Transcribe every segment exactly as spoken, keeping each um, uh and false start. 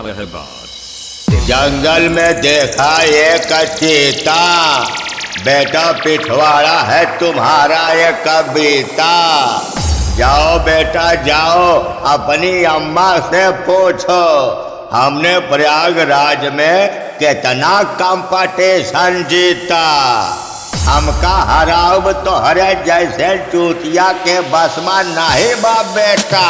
जंगल में देखा एक चीता, बेटा पिछवाड़ा है तुम्हारा ये कविता। जाओ बेटा जाओ अपनी अम्मा से पूछो, हमने प्रयागराज में कितना कंपटीशन जीता। हमका हराब तो हरे जैसे चूतिया के बस में नहीं बा बेटा।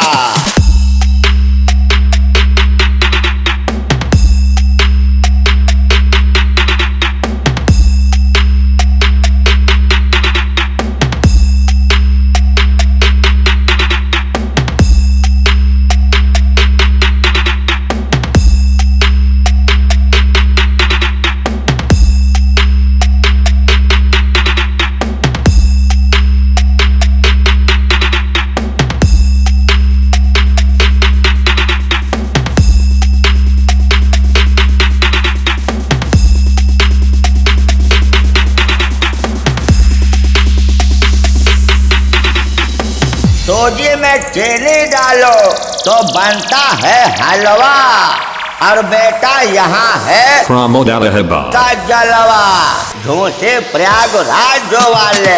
सूजी में चीनी डालो तो बनता है हलवा, और बेटा यहाँ है का जलवा झूठे प्रयागराज वाले।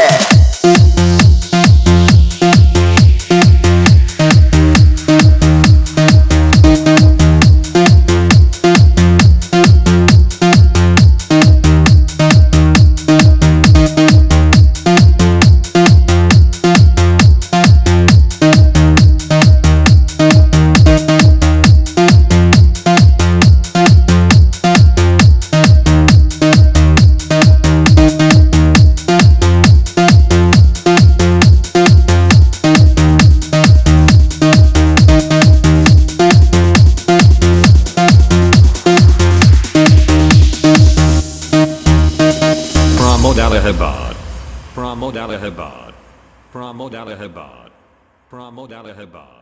Pramodalahibad, Pramodalahibad, Pramodalahibad, Pramodalahibad.